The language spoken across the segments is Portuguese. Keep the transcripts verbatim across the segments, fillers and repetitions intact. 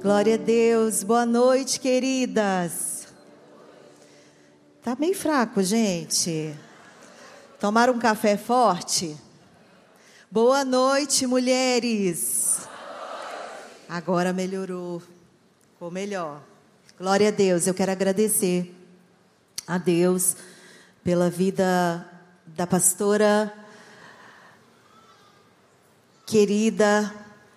Glória a Deus. Boa noite, queridas. Tá meio fraco, gente. Tomaram um café forte? Boa noite, mulheres. Agora melhorou. Ficou melhor. Glória a Deus. Eu quero agradecer a Deus pela vida da pastora querida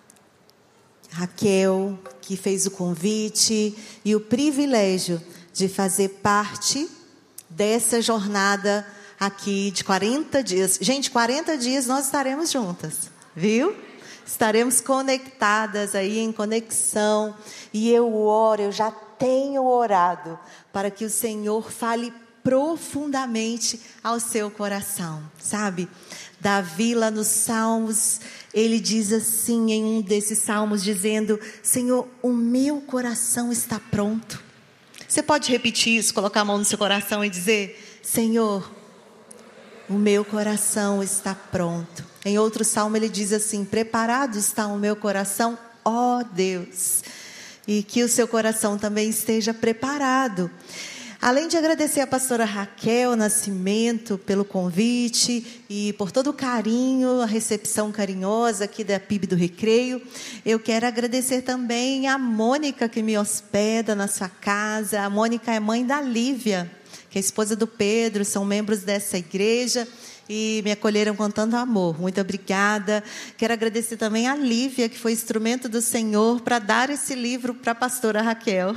Raquel, que fez o convite e o privilégio de fazer parte dessa jornada aqui de quarenta dias. Gente, quarenta dias nós estaremos juntas, viu? Estaremos conectadas aí, em conexão. E eu oro, eu já tenho orado para que o Senhor fale profundamente ao seu coração, sabe? Davi, lá nos Salmos, ele diz assim, em um desses Salmos, dizendo: Senhor, o meu coração está pronto. Você pode repetir isso, colocar a mão no seu coração e dizer: Senhor, o meu coração está pronto. Em outro Salmo ele diz assim: preparado está o meu coração, ó Deus. E que o seu coração também esteja preparado. Além de agradecer a pastora Raquel Nascimento pelo convite e por todo o carinho, a recepção carinhosa aqui da P I B do Recreio, eu quero agradecer também a Mônica, que me hospeda na sua casa. A Mônica é mãe da Lívia, que é esposa do Pedro, são membros dessa igreja e me acolheram com tanto amor. Muito obrigada. Quero agradecer também a Lívia, que foi instrumento do Senhor para dar esse livro para a pastora Raquel.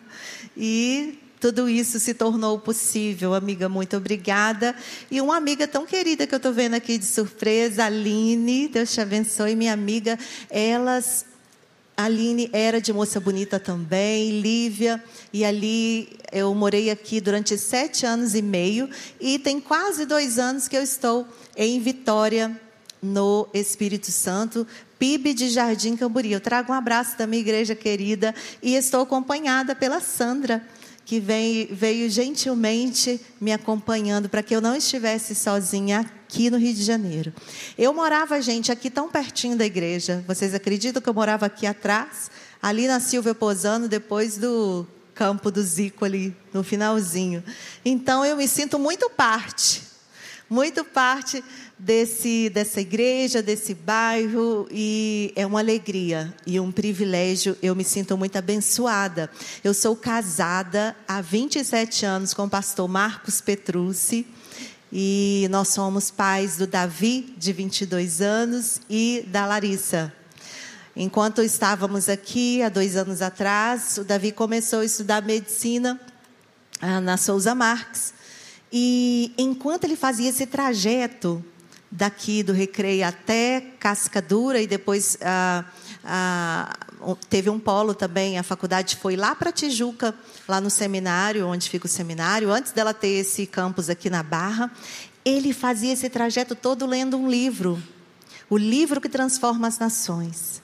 E tudo isso se tornou possível, amiga, muito obrigada. E uma amiga tão querida que eu estou vendo aqui de surpresa, a Aline, Deus te abençoe, minha amiga. Elas, a Aline era de Moça Bonita também, Lívia, e ali eu morei aqui durante sete anos e meio, e tem quase dois anos que eu estou em Vitória, no Espírito Santo, P I B de Jardim Camburi. Eu trago um abraço da minha igreja querida e estou acompanhada pela Sandra, que vem, veio gentilmente me acompanhando para que eu não estivesse sozinha aqui no Rio de Janeiro. Eu morava, gente, aqui tão pertinho da igreja. Vocês acreditam que eu morava aqui atrás? Ali na Silvia Posano, depois do campo do Zico, ali no finalzinho. Então, eu me sinto muito parte, muito parte desse, dessa igreja, desse bairro, e é uma alegria e um privilégio. Eu me sinto muito abençoada. Eu sou casada há vinte e sete anos com o pastor Marcos Petrucci, e nós somos pais do Davi, de vinte e dois anos, e da Larissa. Enquanto estávamos aqui, há dois anos atrás, o Davi começou a estudar medicina ah, na Souza Marques. E enquanto ele fazia esse trajeto daqui do Recreio até Cascadura, e depois ah, ah, teve um polo também, a faculdade foi lá para Tijuca, lá no seminário, onde fica o seminário, antes dela ter esse campus aqui na Barra, ele fazia esse trajeto todo lendo um livro, o livro que transforma as nações.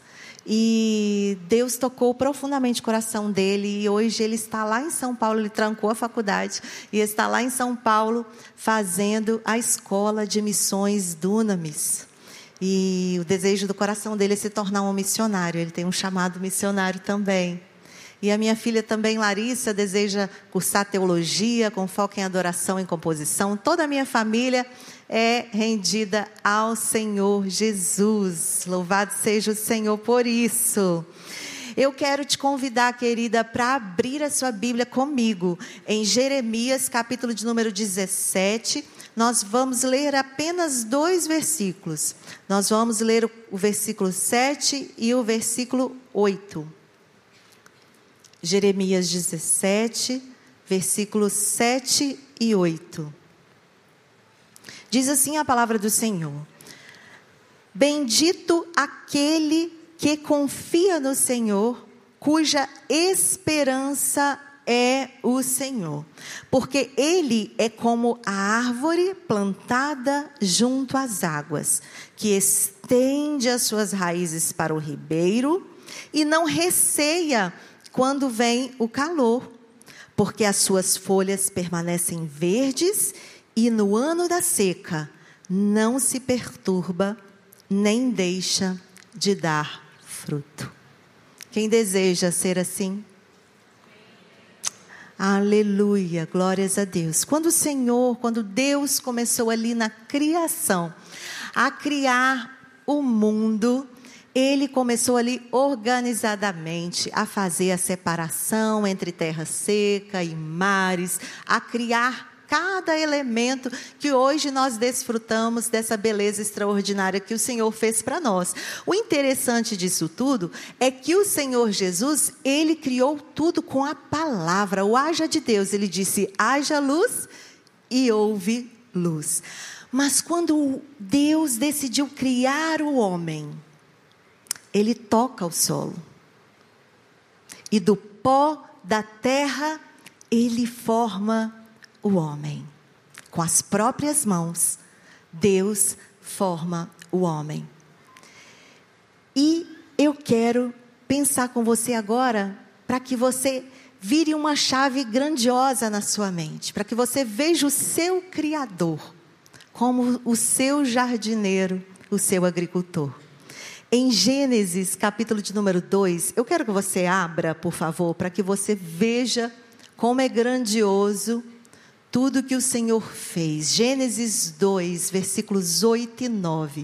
E Deus tocou profundamente o coração dele, e hoje ele está lá em São Paulo. Ele trancou a faculdade e está lá em São Paulo fazendo a escola de missões Dunamis. E o desejo do coração dele é se tornar um missionário. Ele tem um chamado missionário também. E a minha filha também, Larissa, deseja cursar teologia com foco em adoração e composição. Toda a minha família é rendida ao Senhor Jesus. Louvado seja o Senhor por isso. Eu quero te convidar, querida, para abrir a sua Bíblia comigo em Jeremias, capítulo de número dezessete. Nós vamos ler apenas dois versículos. Nós vamos ler o, o versículo sete e o versículo oito. Jeremias dezessete, versículos sete e oito. Diz assim a palavra do Senhor: bendito aquele que confia no Senhor, cuja esperança é o Senhor, porque ele é como a árvore plantada junto às águas, que estende as suas raízes para o ribeiro e não receia quando vem o calor, porque as suas folhas permanecem verdes e no ano da seca não se perturba nem deixa de dar fruto. Quem deseja ser assim? Aleluia, glórias a Deus. Quando o Senhor, quando Deus começou ali na criação, a criar o mundo, Ele começou ali organizadamente a fazer a separação entre terra seca e mares, a criar cada elemento que hoje nós desfrutamos dessa beleza extraordinária que o Senhor fez para nós. O interessante disso tudo é que o Senhor Jesus, Ele criou tudo com a palavra, o haja de Deus. Ele disse, haja luz e houve luz. Mas quando Deus decidiu criar o homem, Ele toca o solo. E do pó da terra, Ele forma o homem. Com as próprias mãos, Deus forma o homem. E eu quero pensar com você agora, para que você vire uma chave grandiosa na sua mente, para que você veja o seu Criador como o seu jardineiro, o seu agricultor. Em Gênesis, capítulo de número dois, eu quero que você abra, por favor, para que você veja como é grandioso tudo que o Senhor fez. Gênesis dois, versículos oito e nove.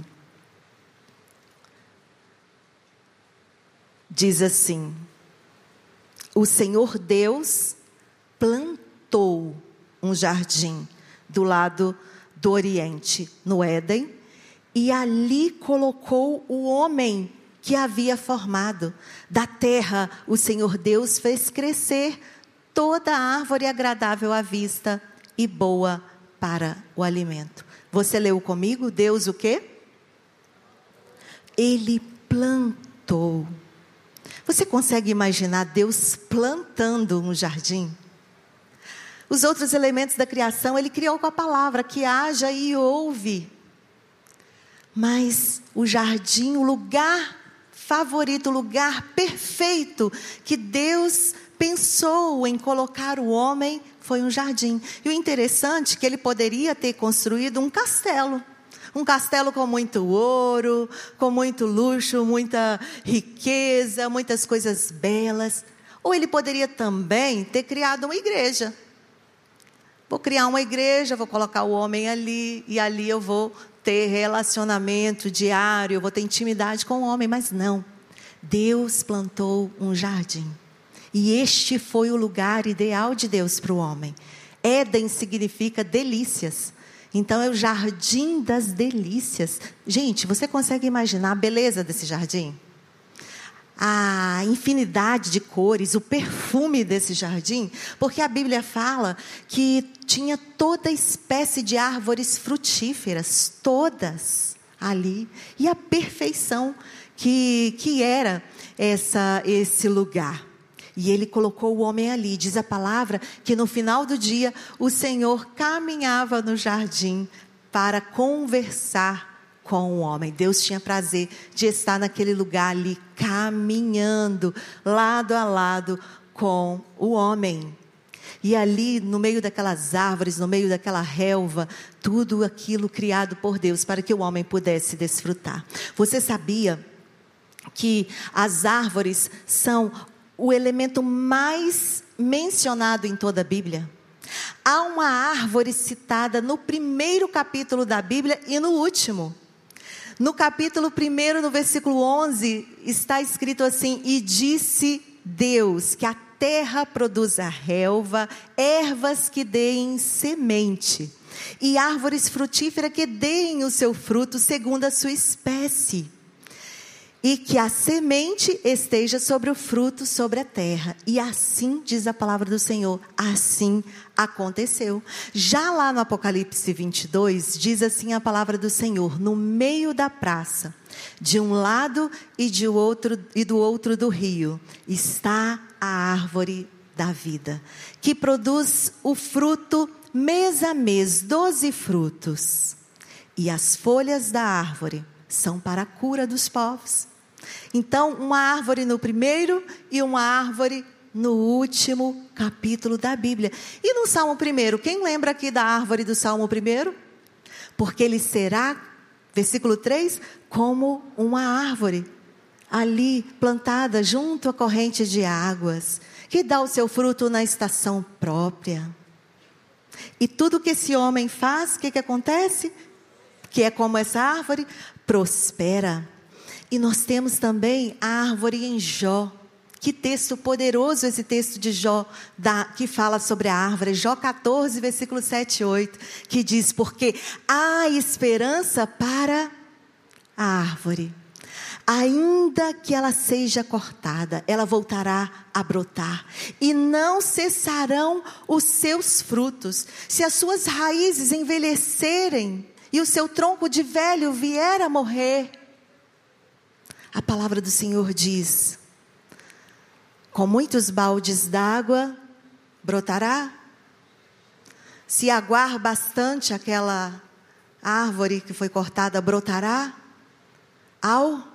Diz assim: o Senhor Deus plantou um jardim do lado do Oriente, no Éden, e ali colocou o homem que havia formado. Da terra, o Senhor Deus fez crescer toda a árvore agradável à vista e boa para o alimento. Você leu comigo? Deus o quê? Ele plantou. Você consegue imaginar Deus plantando um jardim? Os outros elementos da criação, Ele criou com a palavra, que haja e ouve. Mas o jardim, o lugar favorito, o lugar perfeito que Deus pensou em colocar o homem, foi um jardim. E o interessante é que Ele poderia ter construído um castelo. Um castelo com muito ouro, com muito luxo, muita riqueza, muitas coisas belas. Ou Ele poderia também ter criado uma igreja. Vou criar uma igreja, vou colocar o homem ali, e ali eu vou ter relacionamento diário, eu vou ter intimidade com o homem. Mas não, Deus plantou um jardim. E este foi o lugar ideal de Deus para o homem. Éden significa delícias. Então é o jardim das delícias. Gente, você consegue imaginar a beleza desse jardim? A infinidade de cores, o perfume desse jardim, porque a Bíblia fala que tinha toda espécie de árvores frutíferas, todas ali, e a perfeição que, que era essa, esse lugar. E Ele colocou o homem ali. Diz a palavra que no final do dia o Senhor caminhava no jardim para conversar com o homem. Deus tinha prazer de estar naquele lugar ali, caminhando lado a lado com o homem. E ali, no meio daquelas árvores, no meio daquela relva, tudo aquilo criado por Deus para que o homem pudesse desfrutar. Você sabia que as árvores são o elemento mais mencionado em toda a Bíblia? Há uma árvore citada no primeiro capítulo da Bíblia e no último. No capítulo primeiro, no versículo onze, está escrito assim: e disse Deus que a terra produza relva, ervas que deem semente, e árvores frutíferas que deem o seu fruto segundo a sua espécie. E que a semente esteja sobre o fruto, sobre a terra. E assim diz a palavra do Senhor, assim aconteceu. Já lá no Apocalipse vinte e dois, diz assim a palavra do Senhor: no meio da praça, de um lado e, de outro, e do outro do rio, está a árvore da vida, que produz o fruto mês a mês, doze frutos. E as folhas da árvore são para a cura dos povos. Então, uma árvore no primeiro e uma árvore no último capítulo da Bíblia. E no Salmo primeiro, quem lembra aqui da árvore do Salmo primeiro? Porque ele será, versículo três, como uma árvore. ali plantada junto à corrente de águas, que dá o seu fruto na estação própria. E tudo que esse homem faz, o que, que acontece? Que é como essa árvore, prospera. E nós temos também a árvore em Jó. Que texto poderoso esse texto de Jó, da, que fala sobre a árvore. Jó quatorze, versículo sete e oito, que diz: porque há esperança para a árvore. Ainda que ela seja cortada, ela voltará a brotar. E não cessarão os seus frutos. Se as suas raízes envelhecerem e o seu tronco de velho vier a morrer, a palavra do Senhor diz: com muitos baldes d'água brotará. Se aguar bastante aquela árvore que foi cortada, brotará. Ao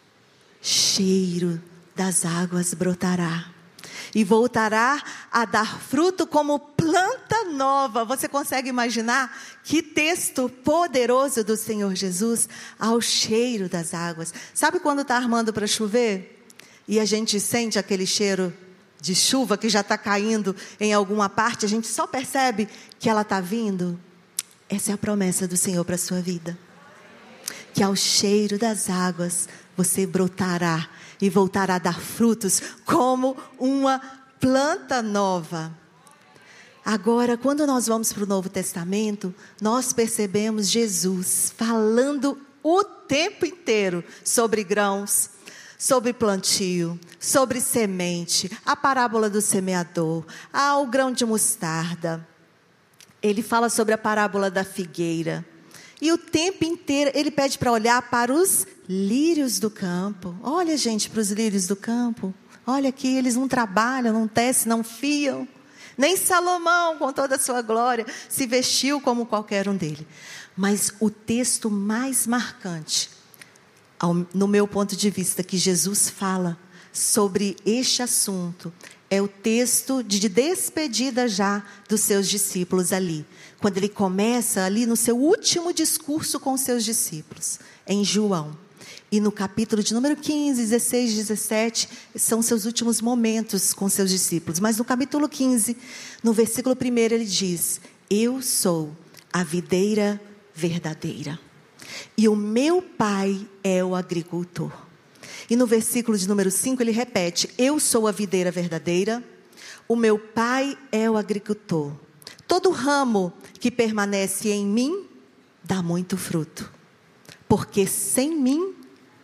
cheiro das águas brotará. E voltará a dar fruto como planta nova. Você consegue imaginar que texto poderoso do Senhor Jesus? Ao cheiro das águas. Sabe quando está armando para chover? E a gente sente aquele cheiro de chuva que já está caindo em alguma parte. A gente só percebe que ela está vindo. Essa é a promessa do Senhor para a sua vida. Que ao cheiro das águas você brotará e voltará a dar frutos como uma planta nova. Agora, quando nós vamos para o Novo Testamento, nós percebemos Jesus falando o tempo inteiro sobre grãos, sobre plantio, sobre semente, a parábola do semeador, o grão de mostarda. Ele fala sobre a parábola da figueira. E o tempo inteiro ele pede para olhar para os lírios do campo. Olha, gente, para os lírios do campo. Olha aqui, eles não trabalham, não tecem, não fiam. Nem Salomão, com toda a sua glória, se vestiu como qualquer um dele. Mas o texto mais marcante, ao, no meu ponto de vista, que Jesus fala sobre este assunto, é o texto de despedida já dos seus discípulos ali. Quando ele começa ali no seu último discurso com os seus discípulos, em João. E no capítulo de número quinze, dezesseis, dezessete, são seus últimos momentos com seus discípulos. Mas no capítulo quinze, no versículo primeiro, ele diz: eu sou a videira verdadeira, e o meu pai é o agricultor. E no versículo de número cinco, ele repete: eu sou a videira verdadeira, o meu pai é o agricultor. Todo ramo que permanece em mim dá muito fruto, porque sem mim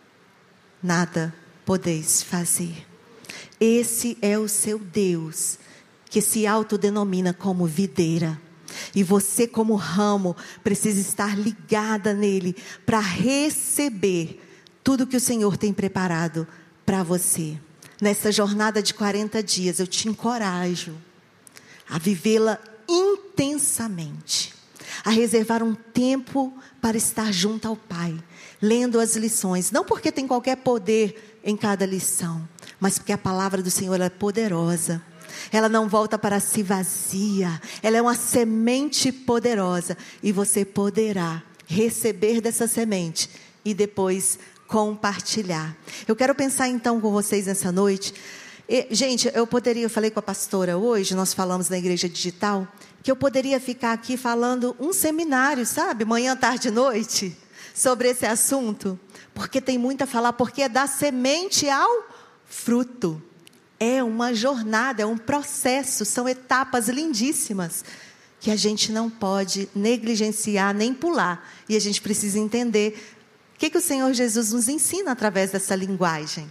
nada podeis fazer. Esse é o seu Deus, que se autodenomina como videira. E você, como ramo, precisa estar ligada nele para receber tudo que o Senhor tem preparado para você. Nessa jornada de quarenta dias, eu te encorajo a vivê-la intensamente, a reservar um tempo para estar junto ao Pai, lendo as lições, não porque tem qualquer poder em cada lição, mas porque a palavra do Senhor é poderosa. Ela não volta para si vazia, ela é uma semente poderosa, e você poderá receber dessa semente e depois compartilhar. Eu quero pensar então com vocês nessa noite. E, gente, eu poderia, eu falei com a pastora hoje, nós falamos na igreja digital, que eu poderia ficar aqui falando um seminário, sabe, manhã, tarde e noite, sobre esse assunto, porque tem muito a falar, porque é da semente ao fruto. É uma jornada, é um processo, são etapas lindíssimas, que a gente não pode negligenciar nem pular, e a gente precisa entender o que, que o Senhor Jesus nos ensina através dessa linguagem.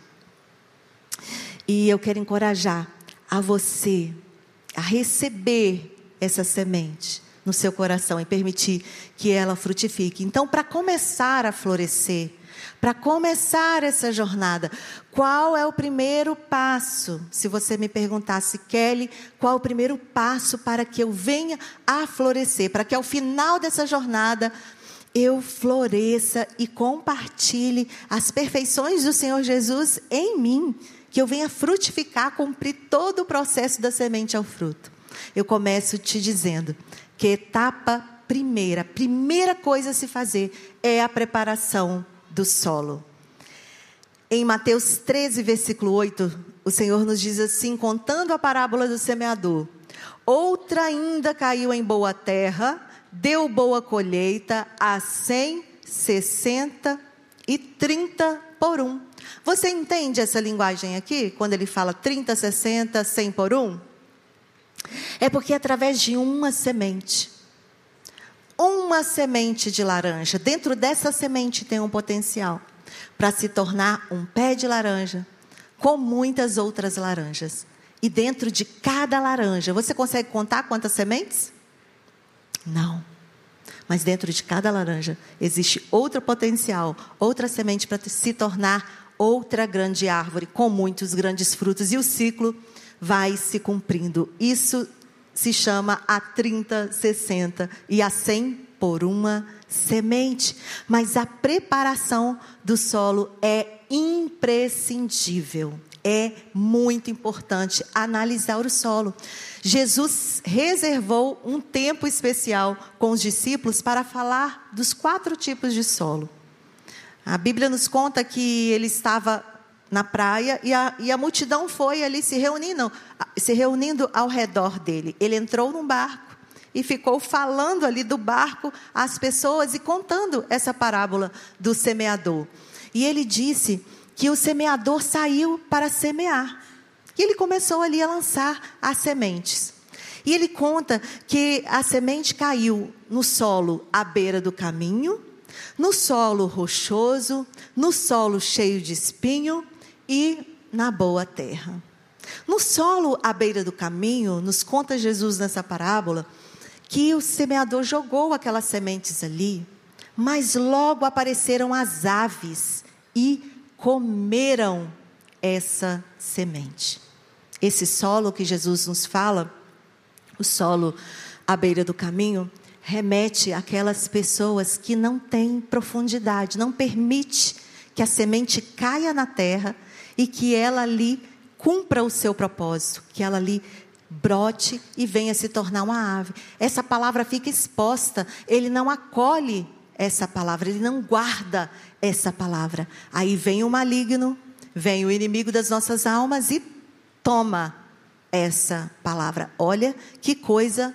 E eu quero encorajar a você a receber essa semente no seu coração e permitir que ela frutifique. Então, para começar a florescer, para começar essa jornada, qual é o primeiro passo? Se você me perguntasse, Kelly, qual é o primeiro passo para que eu venha a florescer? Para que ao final dessa jornada eu floresça e compartilhe as perfeições do Senhor Jesus em mim, que eu venha frutificar, cumprir todo o processo da semente ao fruto. Eu começo te dizendo que etapa primeira, a primeira coisa a se fazer é a preparação do solo. Em Mateus treze, versículo oito, o Senhor nos diz assim, contando a parábola do semeador: outra ainda caiu em boa terra, deu boa colheita a cem, sessenta e trinta por um. Você entende essa linguagem aqui? Quando ele fala trinta, sessenta, cem por um? É porque através de uma semente, uma semente de laranja, dentro dessa semente tem um potencial para se tornar um pé de laranja, com muitas outras laranjas. E dentro de cada laranja, você consegue contar quantas sementes? Não. Mas dentro de cada laranja existe outro potencial, outra semente para se tornar outra grande árvore, com muitos grandes frutos. E o ciclo vai se cumprindo. Isso se chama a trinta, sessenta e a cem por uma semente. Mas a preparação do solo é imprescindível. É muito importante analisar o solo. Jesus reservou um tempo especial com os discípulos para falar dos quatro tipos de solo. A Bíblia nos conta que ele estava na praia e a, e a multidão foi ali se reunindo, se reunindo ao redor dele. Ele entrou num barco e ficou falando ali do barco às pessoas e contando essa parábola do semeador. E ele disse que o semeador saiu para semear. E ele começou ali a lançar as sementes. E ele conta que a semente caiu no solo à beira do caminho, no solo rochoso, no solo cheio de espinho e na boa terra. No solo à beira do caminho, nos conta Jesus nessa parábola, que o semeador jogou aquelas sementes ali, mas logo apareceram as aves e comeram essa semente. Esse solo que Jesus nos fala, o solo à beira do caminho, remete àquelas pessoas que não têm profundidade, não permite que a semente caia na terra e que ela ali cumpra o seu propósito, que ela ali brote e venha se tornar uma ave. Essa palavra fica exposta, ele não acolhe essa palavra, ele não guarda essa palavra. Aí vem o maligno, vem o inimigo das nossas almas e toma essa palavra. Olha que coisa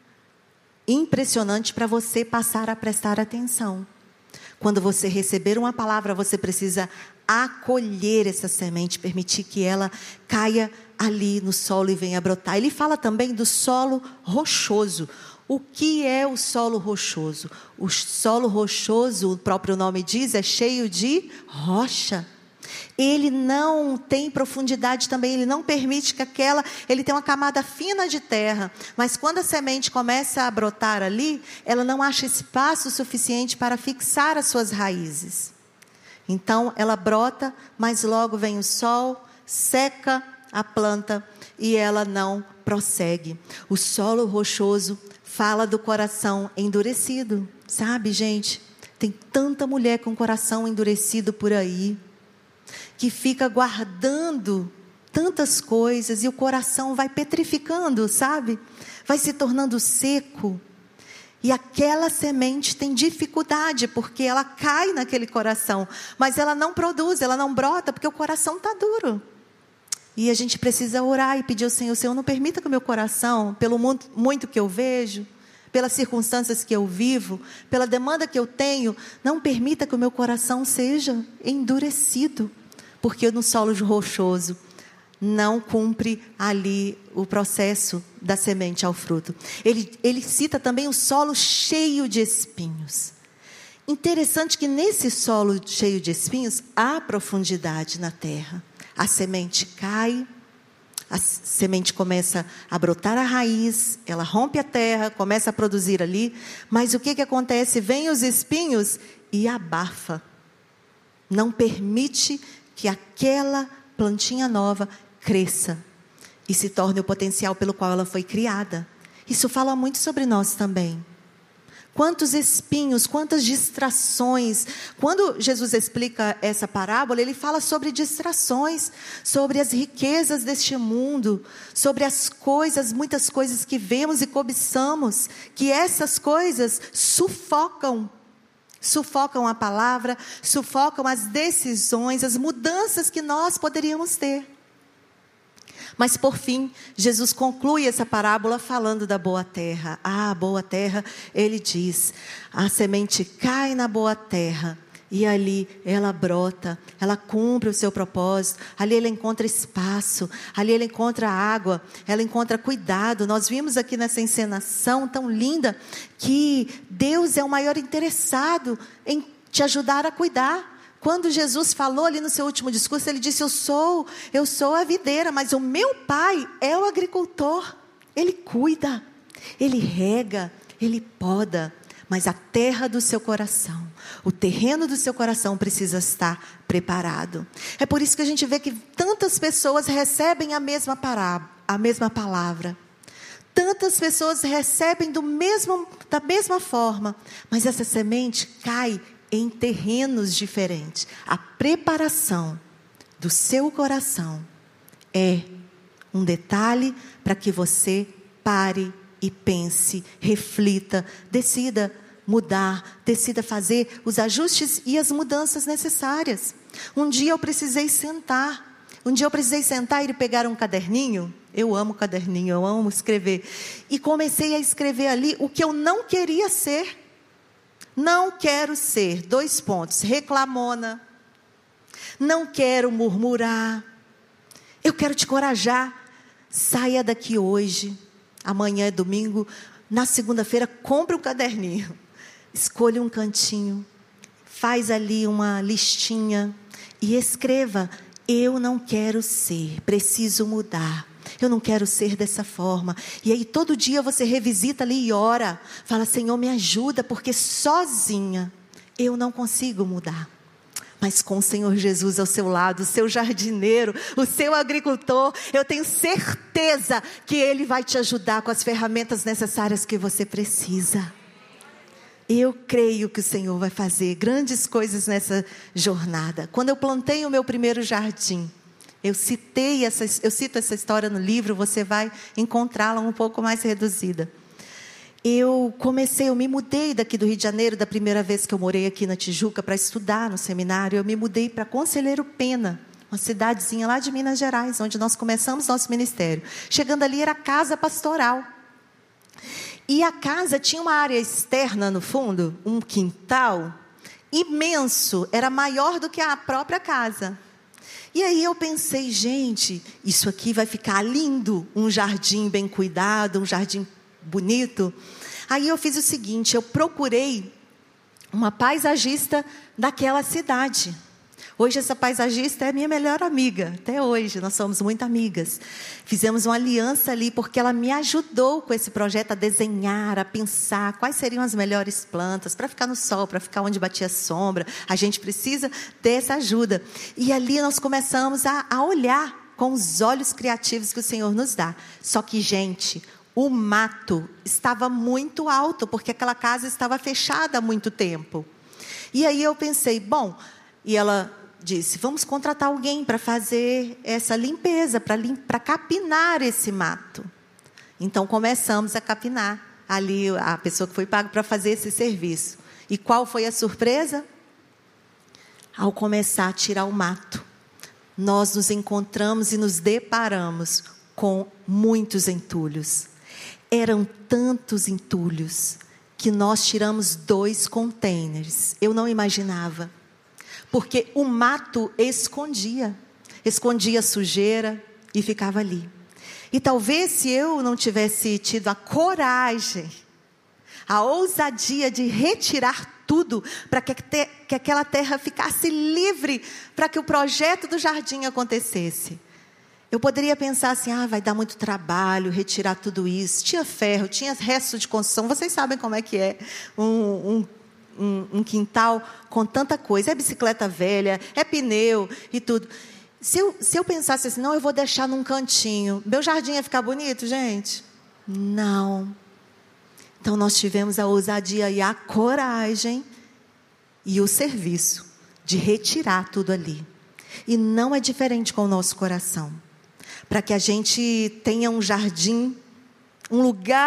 impressionante para você passar a prestar atenção. Quando você receber uma palavra, você precisa acolher essa semente, permitir que ela caia ali no solo e venha brotar. Ele fala também do solo rochoso. O que é o solo rochoso? O solo rochoso, o próprio nome diz, é cheio de rocha. Ele não tem profundidade também, ele não permite que aquela, ele tem uma camada fina de terra, mas quando a semente começa a brotar ali, ela não acha espaço suficiente para fixar as suas raízes. Então ela brota, mas logo vem o sol, seca a planta e ela não prossegue. O solo rochoso fala do coração endurecido, sabe, gente? Tem tanta mulher com o coração endurecido por aí, que fica guardando tantas coisas e o coração vai petrificando, sabe? Vai se tornando seco. E aquela semente tem dificuldade, porque ela cai naquele coração, mas ela não produz, ela não brota, porque o coração está duro. E a gente precisa orar e pedir ao Senhor: Senhor, não permita que o meu coração, pelo muito que eu vejo, pelas circunstâncias que eu vivo, pela demanda que eu tenho, não permita que o meu coração seja endurecido, porque no solo rochoso não cumpre ali o processo da semente ao fruto. Ele, ele cita também o solo cheio de espinhos. Interessante que nesse solo cheio de espinhos há profundidade na terra. A semente cai, a semente começa a brotar a raiz, ela rompe a terra, começa a produzir ali, mas o que, que acontece? Vêm os espinhos e abafa. Não permite que aquela plantinha nova cresça e se torne o potencial pelo qual ela foi criada. Isso fala muito sobre nós também. Quantos espinhos, quantas distrações. Quando Jesus explica essa parábola, ele fala sobre distrações, sobre as riquezas deste mundo, sobre as coisas, muitas coisas que vemos e cobiçamos, que essas coisas sufocam sufocam a palavra, sufocam as decisões, as mudanças que nós poderíamos ter. Mas por fim, Jesus conclui essa parábola falando da boa terra. Ah, a boa terra, ele diz, a semente cai na boa terra e ali ela brota, ela cumpre o seu propósito, ali ela encontra espaço, ali ela encontra água, ela encontra cuidado. Nós vimos aqui nessa encenação tão linda que Deus é o maior interessado em te ajudar a cuidar. Quando Jesus falou ali no seu último discurso, ele disse, eu sou, eu sou a videira, mas o meu pai é o agricultor. Ele cuida, ele rega, ele poda, mas a terra do seu coração, o terreno do seu coração precisa estar preparado. É por isso que a gente vê que tantas pessoas recebem a mesma parábola, a mesma palavra. Tantas pessoas recebem do mesmo, da mesma forma, mas essa semente cai em terrenos diferentes. A preparação do seu coração é um detalhe para que você pare e pense, reflita, decida mudar, decida fazer os ajustes e as mudanças necessárias. Um dia eu precisei sentar, um dia eu precisei sentar e pegar um caderninho. Eu amo caderninho, eu amo escrever. E comecei a escrever ali o que eu não queria ser. Não quero ser, dois pontos, reclamona. Não quero murmurar. Eu quero te encorajar. Saia daqui hoje. Amanhã é domingo. Na segunda-feira, compre um caderninho. Escolha um cantinho. Faz ali uma listinha. E escreva. Eu não quero ser. Preciso mudar. Eu não quero ser dessa forma. E aí todo dia você revisita ali e ora. Fala, Senhor, me ajuda, porque sozinha eu não consigo mudar. Mas com o Senhor Jesus ao seu lado, o seu jardineiro, o seu agricultor, eu tenho certeza que Ele vai te ajudar com as ferramentas necessárias que você precisa. Eu creio que o Senhor vai fazer grandes coisas nessa jornada. Quando eu plantei o meu primeiro jardim, Eu, citei essa, eu cito essa história no livro, você vai encontrá-la um pouco mais reduzida. Eu comecei, eu me mudei daqui do Rio de Janeiro, da primeira vez que eu morei aqui na Tijuca para estudar no seminário, eu me mudei para Conselheiro Pena, uma cidadezinha lá de Minas Gerais, onde nós começamos nosso ministério. Chegando ali era a casa pastoral. E a casa tinha uma área externa no fundo, um quintal imenso, era maior do que a própria casa. E aí eu pensei, gente, isso aqui vai ficar lindo, um jardim bem cuidado, um jardim bonito. Aí eu fiz o seguinte, eu procurei uma paisagista daquela cidade. Hoje essa paisagista é minha melhor amiga, até hoje, nós somos muito amigas. Fizemos uma aliança ali, porque ela me ajudou com esse projeto a desenhar, a pensar quais seriam as melhores plantas, para ficar no sol, para ficar onde batia sombra. A gente precisa ter essa ajuda. E ali nós começamos a, a olhar com os olhos criativos que o Senhor nos dá. Só que, gente, o mato estava muito alto, porque aquela casa estava fechada há muito tempo. E aí eu pensei, bom, e ela disse, vamos contratar alguém para fazer essa limpeza, para lim- para capinar esse mato. Então começamos a capinar ali, a pessoa que foi paga para fazer esse serviço. E qual foi a surpresa? Ao começar a tirar o mato, nós nos encontramos e nos deparamos com muitos entulhos. Eram tantos entulhos que nós tiramos dois containers. Eu não imaginava. Porque o mato escondia, escondia a sujeira e ficava ali. E talvez se eu não tivesse tido a coragem, a ousadia de retirar tudo, para que, te, que aquela terra ficasse livre, para que o projeto do jardim acontecesse. Eu poderia pensar assim, ah, vai dar muito trabalho retirar tudo isso. Tinha ferro, tinha resto de construção, vocês sabem como é que é um... um Um, um quintal com tanta coisa, é bicicleta velha, é pneu e tudo. Se eu, se eu pensasse assim, não, eu vou deixar num cantinho, meu jardim ia ficar bonito, gente? Não. Então nós tivemos a ousadia e a coragem e o serviço de retirar tudo ali. E não é diferente com o nosso coração. Para que a gente tenha um jardim, um lugar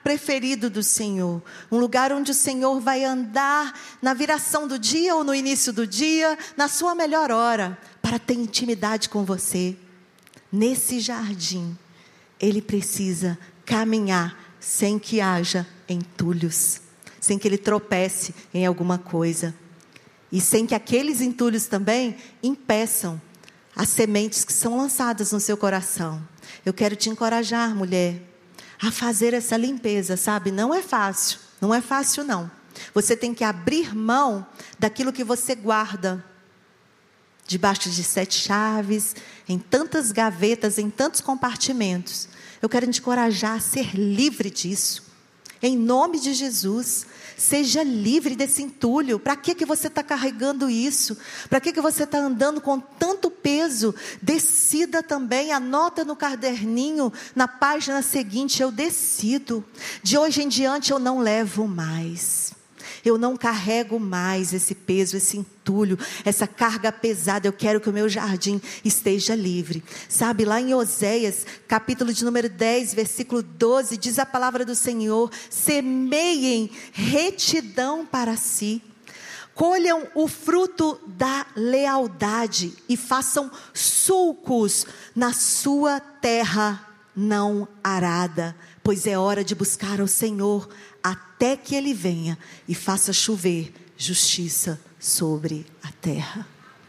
preferido do Senhor, um lugar onde o Senhor vai andar na viração do dia ou no início do dia, na sua melhor hora, para ter intimidade com você. Nesse jardim, ele precisa caminhar sem que haja entulhos, sem que ele tropece em alguma coisa, e sem que aqueles entulhos também impeçam as sementes que são lançadas no seu coração. Eu quero te encorajar, mulher, a fazer essa limpeza, sabe? Não é fácil, não é fácil não. Você tem que abrir mão daquilo que você guarda debaixo de sete chaves, em tantas gavetas, em tantos compartimentos. Eu quero te encorajar a ser livre disso. Em nome de Jesus, seja livre desse entulho. Para que, que você está carregando isso? Para que, que você está andando com tanto peso? Decida também, anota no caderninho, na página seguinte: eu decido. De hoje em diante eu não levo mais. Eu não carrego mais esse peso, esse entulho, essa carga pesada. Eu quero que o meu jardim esteja livre. Sabe, lá em Oséias, capítulo de número dez, versículo doze, diz a palavra do Senhor: semeiem retidão para si, colham o fruto da lealdade e façam sulcos na sua terra não arada, pois é hora de buscar ao Senhor até que Ele venha e faça chover justiça sobre a terra.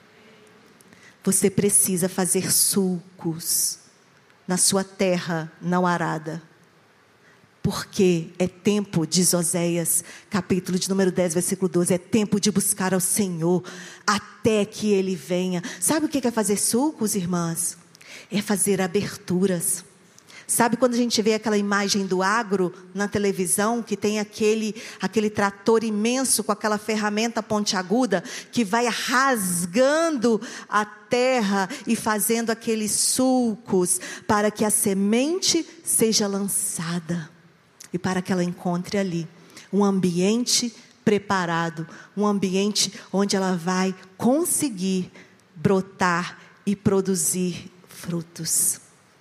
Você precisa fazer sulcos na sua terra não arada, porque é tempo, diz Oséias, capítulo de número dez, versículo doze, é tempo de buscar ao Senhor até que Ele venha. Sabe o que é fazer sulcos, irmãs? É fazer aberturas. Sabe quando a gente vê aquela imagem do agro na televisão, que tem aquele, aquele trator imenso com aquela ferramenta pontiaguda, que vai rasgando a terra e fazendo aqueles sulcos, para que a semente seja lançada, e para que ela encontre ali um ambiente preparado, um ambiente onde ela vai conseguir brotar e produzir frutos.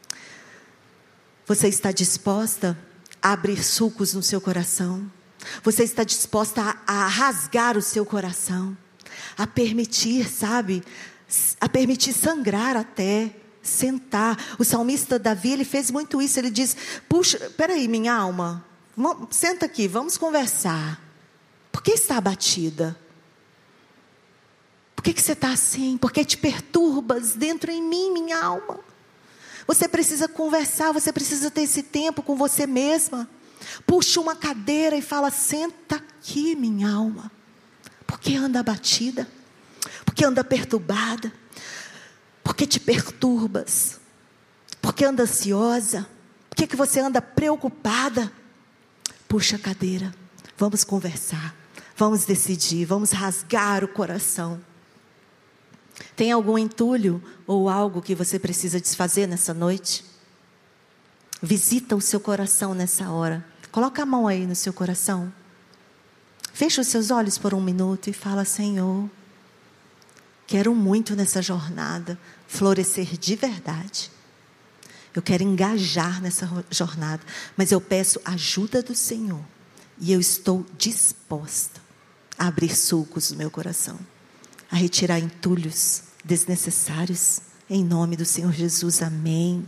Você está disposta a abrir sulcos no seu coração? Você está disposta a, a rasgar o seu coração? A permitir, sabe? A permitir sangrar até, sentar. O salmista Davi, ele fez muito isso. Ele diz: puxa, peraí, minha alma, vamos, senta aqui, vamos conversar. Por que está abatida? Por que, que você está assim? Por que te perturbas dentro em mim, minha alma? Você precisa conversar, você precisa ter esse tempo com você mesma. Puxa uma cadeira e fala: senta aqui, minha alma. Por que anda abatida? Por que anda perturbada? Por que te perturbas? Por que anda ansiosa? Por que, que você anda preocupada? Puxa a cadeira, vamos conversar, vamos decidir, vamos rasgar o coração. Tem algum entulho ou algo que você precisa desfazer nessa noite? Visita o seu coração nessa hora. Coloca a mão aí no seu coração. Fecha os seus olhos por um minuto e fala: Senhor, quero muito nessa jornada florescer de verdade. Eu quero engajar nessa jornada, mas eu peço ajuda do Senhor. E eu estou disposta a abrir sulcos no meu coração, a retirar entulhos desnecessários, em nome do Senhor Jesus, amém.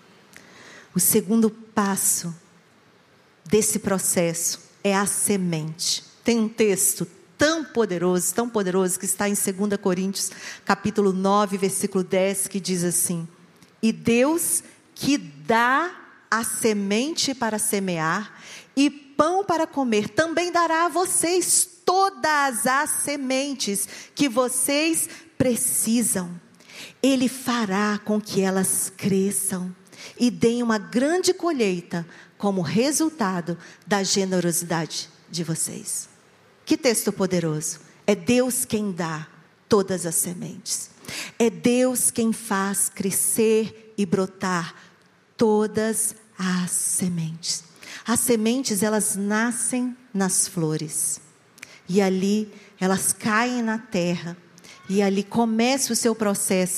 O segundo passo desse processo é a semente. Tem um texto tão poderoso, tão poderoso, que está em dois Coríntios, capítulo nove, versículo dez, que diz assim: e Deus que dá a semente para semear e pão para comer, também dará a vocês todas as sementes que vocês precisam. Ele fará com que elas cresçam e deem uma grande colheita como resultado da generosidade de vocês. Que texto poderoso! É Deus quem dá todas as sementes. É Deus quem faz crescer e brotar todas as sementes. As sementes, elas nascem nas flores. E ali elas caem na terra. E ali começa o seu processo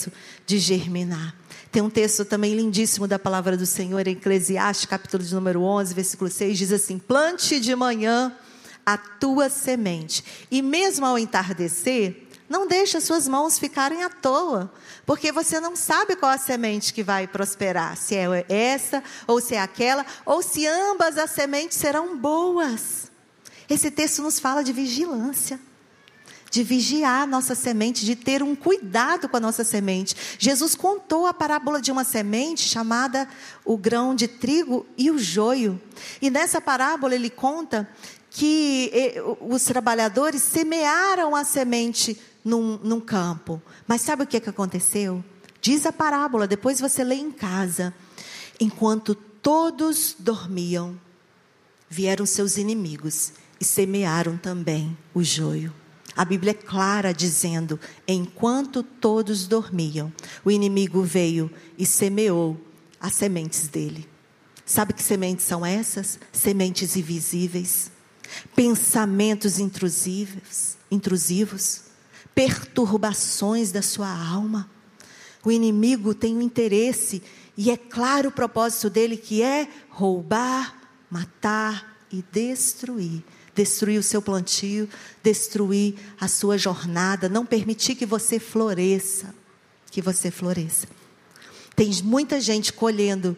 de germinar. Tem um texto também lindíssimo da palavra do Senhor, em Eclesiastes, capítulo de número onze, versículo seis, diz assim: plante de manhã a tua semente, e mesmo ao entardecer, não deixe as suas mãos ficarem à toa, porque você não sabe qual a semente que vai prosperar, se é essa, ou se é aquela, ou se ambas as sementes serão boas. Esse texto nos fala de vigilância, de vigiar a nossa semente, de ter um cuidado com a nossa semente. Jesus contou a parábola de uma semente chamada o grão de trigo e o joio. E nessa parábola ele conta que os trabalhadores semearam a semente num, num campo. Mas sabe o que, que aconteceu? Diz a parábola, depois você lê em casa. Enquanto todos dormiam, vieram seus inimigos e semearam também o joio. A Bíblia é clara dizendo: enquanto todos dormiam, o inimigo veio e semeou as sementes dele. Sabe que sementes são essas? Sementes invisíveis, pensamentos intrusivos, intrusivos, perturbações da sua alma. O inimigo tem um interesse, e é claro o propósito dele, que é roubar, matar e destruir. Destruir o seu plantio, destruir a sua jornada, não permitir que você floresça, que você floresça. Tem muita gente colhendo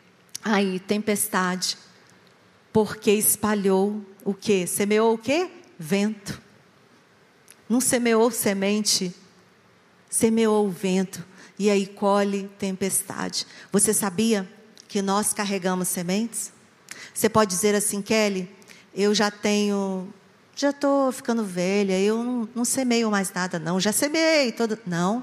aí tempestade, porque espalhou o quê? Semeou o quê? Vento. Não semeou semente, semeou o vento, e aí colhe tempestade. Você sabia que nós carregamos sementes? Você pode dizer assim: Kelly, eu já tenho, já estou ficando velha, eu não, não semeio mais nada não, já semeei todo. Não,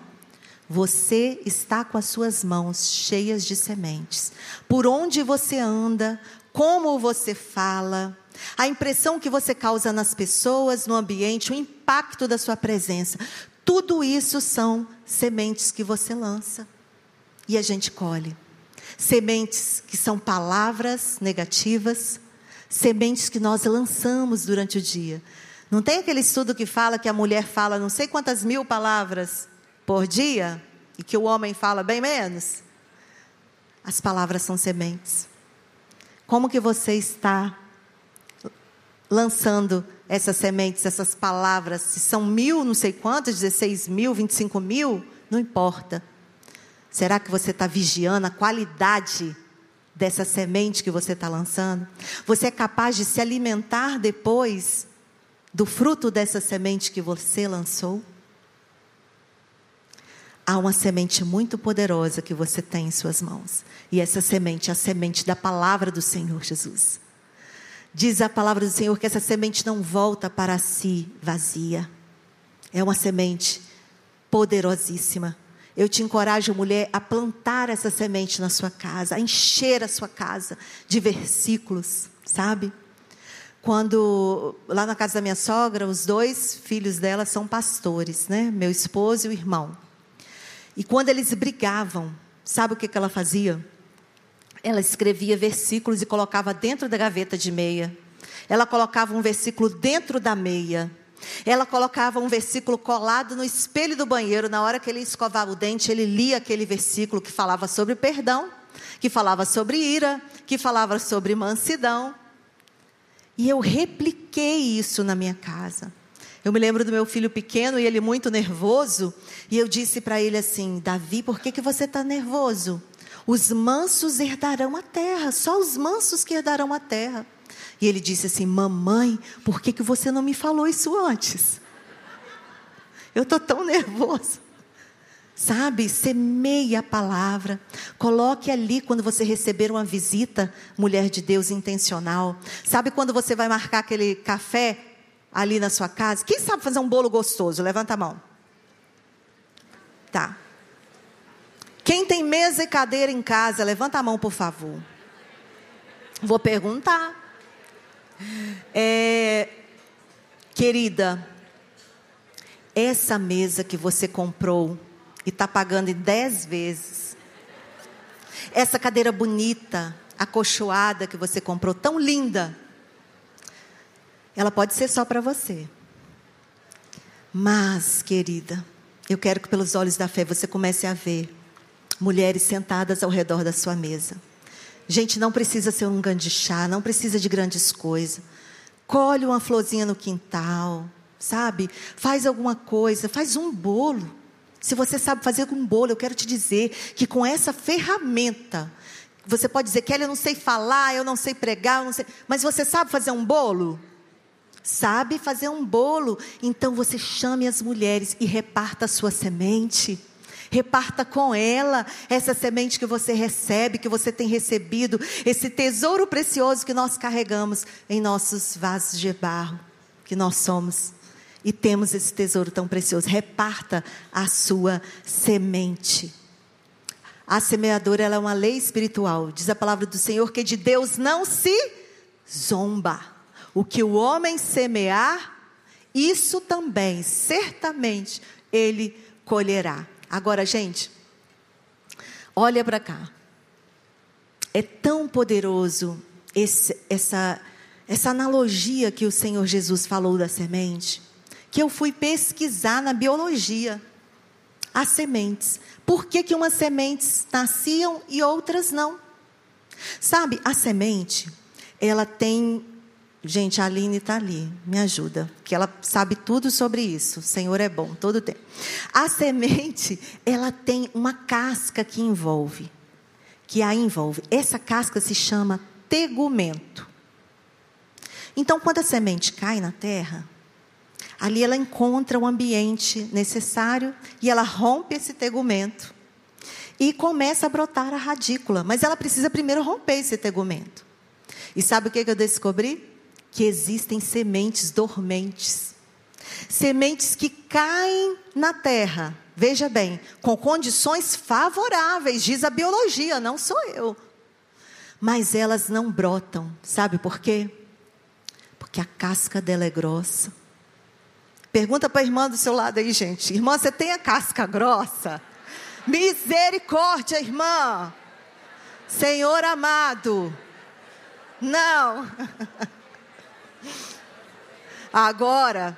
você está com as suas mãos cheias de sementes. Por onde você anda, como você fala, a impressão que você causa nas pessoas, no ambiente, o impacto da sua presença, tudo isso são sementes que você lança e a gente colhe. Sementes que são palavras negativas, sementes que nós lançamos durante o dia. Não tem aquele estudo que fala que a mulher fala não sei quantas mil palavras por dia e que o homem fala bem menos? As palavras são sementes. Como que você está lançando essas sementes, essas palavras? Se são mil, não sei quantas, dezesseis mil, vinte e cinco mil, não importa. Será que você está vigiando a qualidade dessa semente que você está lançando? Você é capaz de se alimentar depois do fruto dessa semente que você lançou? Há uma semente muito poderosa que você tem em suas mãos. E essa semente é a semente da palavra do Senhor Jesus. Diz a palavra do Senhor que essa semente não volta para si vazia. É uma semente poderosíssima. Eu te encorajo, mulher, a plantar essa semente na sua casa, a encher a sua casa de versículos, sabe? Quando, lá na casa da minha sogra, os dois filhos dela são pastores, né? Meu esposo e o irmão. E quando eles brigavam, sabe o que que ela fazia? Ela escrevia versículos e colocava dentro da gaveta de meia. Ela colocava um versículo dentro da meia. Ela colocava um versículo colado no espelho do banheiro. Na hora que ele escovava o dente, ele lia aquele versículo que falava sobre perdão, que falava sobre ira, que falava sobre mansidão. E eu repliquei isso na minha casa. Eu me lembro do meu filho pequeno e ele muito nervoso. E eu disse para ele assim: Davi, por que, que você está nervoso? Os mansos herdarão a terra, só os mansos que herdarão a terra. E ele disse assim: mamãe, por que, que você não me falou isso antes? Eu estou tão nervoso. Sabe, semeie a palavra. Coloque ali quando você receber uma visita, mulher de Deus intencional. Sabe quando você vai marcar aquele café ali na sua casa? Quem sabe fazer um bolo gostoso? Levanta a mão. Tá. Quem tem mesa e cadeira em casa, levanta a mão, por favor. Vou perguntar. É, querida, essa mesa que você comprou e está pagando em dez vezes, essa cadeira bonita, acolchoada que você comprou, tão linda, ela pode ser só para você. Mas, querida, eu quero que pelos olhos da fé você comece a ver mulheres sentadas ao redor da sua mesa. Gente, não precisa ser um grande chá, não precisa de grandes coisas. Colhe uma florzinha no quintal, sabe? Faz alguma coisa, faz um bolo. Se você sabe fazer um bolo, eu quero te dizer que com essa ferramenta, você pode dizer, Kelly, eu não sei falar, eu não sei pregar, eu não sei, mas você sabe fazer um bolo? Sabe fazer um bolo? Então você chame as mulheres e reparta a sua semente. Reparta com ela essa semente que você recebe, que você tem recebido, esse tesouro precioso que nós carregamos em nossos vasos de barro, que nós somos. E temos esse tesouro tão precioso. Reparta a sua semente. A semeadora, ela é uma lei espiritual. Diz a palavra do Senhor que de Deus não se zomba. O que o homem semear, isso também, certamente, ele colherá. Agora, gente, olha para cá. É tão poderoso esse, essa, essa analogia que o Senhor Jesus falou da semente, que eu fui pesquisar na biologia as sementes. Por que que umas sementes nasciam e outras não? Sabe, a semente, ela tem... Gente, a Aline está ali, me ajuda, que ela sabe tudo sobre isso. O Senhor é bom, todo tempo. A semente, ela tem uma casca que envolve, que a envolve. Essa casca se chama tegumento. Então, quando a semente cai na terra, ali ela encontra o ambiente necessário e ela rompe esse tegumento e começa a brotar a radícula. Mas ela precisa primeiro romper esse tegumento. E sabe o que eu descobri? Que existem sementes dormentes. Sementes que caem na terra. Veja bem, com condições favoráveis, diz a biologia, não sou eu. Mas elas não brotam. Sabe por quê? Porque a casca dela é grossa. Pergunta para a irmã do seu lado aí, gente. Irmã, você tem a casca grossa? Misericórdia, irmã. Senhor amado. Não. Agora,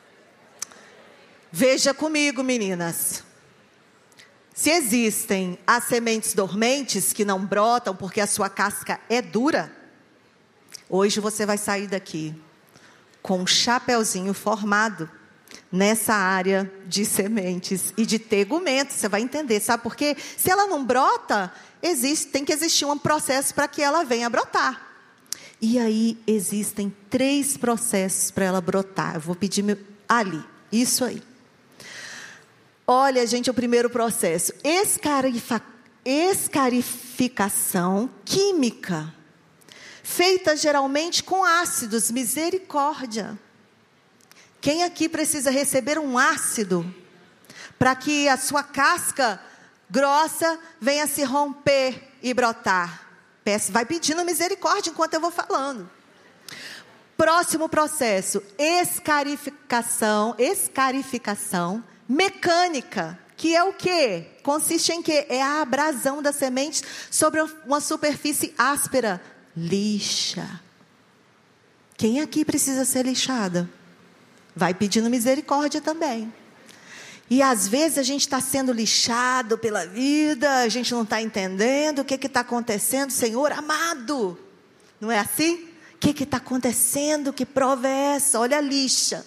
veja comigo, meninas. Se existem as sementes dormentes que não brotam porque a sua casca é dura, hoje você vai sair daqui com um chapeuzinho formado nessa área de sementes e de tegumento. Você vai entender, sabe por quê? Se ela não brota, existe, tem que existir um processo para que ela venha brotar. E aí existem três processos para ela brotar. Eu vou pedir meu... ali, isso aí. Olha, gente, o primeiro processo, escarifa... escarificação química, feita geralmente com ácidos. Misericórdia. Quem aqui precisa receber um ácido para que a sua casca grossa venha se romper e brotar? Peço, vai pedindo misericórdia enquanto eu vou falando. Próximo processo, escarificação, escarificação mecânica, que é o quê? Consiste em quê? É a abrasão das sementes sobre uma superfície áspera, lixa. Quem aqui precisa ser lixada? Vai pedindo misericórdia também. E às vezes a gente está sendo lixado pela vida, a gente não está entendendo o que está acontecendo. Senhor amado, não é assim? O que está acontecendo? Que prova é essa? Olha a lixa.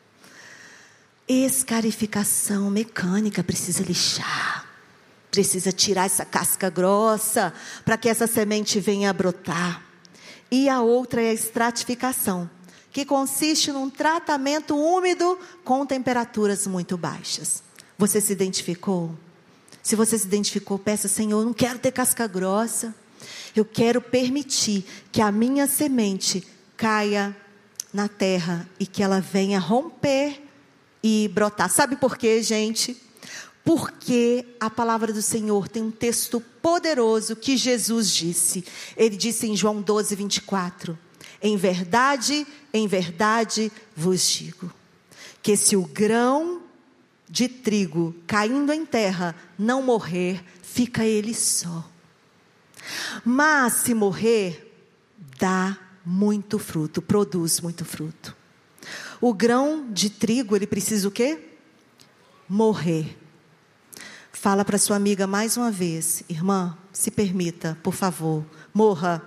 Escarificação mecânica, precisa lixar. Precisa tirar essa casca grossa para que essa semente venha a brotar. E a outra é a estratificação, que consiste num tratamento úmido com temperaturas muito baixas. Você se identificou? Se você se identificou, peça, Senhor, eu não quero ter casca grossa. Eu quero permitir que a minha semente caia na terra e que ela venha romper e brotar. Sabe por quê, gente? Porque a palavra do Senhor tem um texto poderoso que Jesus disse. Ele disse em João doze, vinte e quatro. Em verdade, em verdade vos digo, que se o grão de trigo caindo em terra não morrer, fica ele só. Mas se morrer, dá muito fruto, produz muito fruto. O grão de trigo, ele precisa o quê? Morrer. Fala para sua amiga mais uma vez: irmã, se permita, por favor, morra.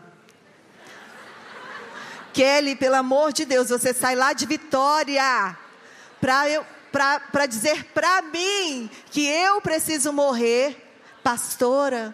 Kelly, pelo amor de Deus, você sai lá de Vitória para eu, para dizer para mim que eu preciso morrer. Pastora,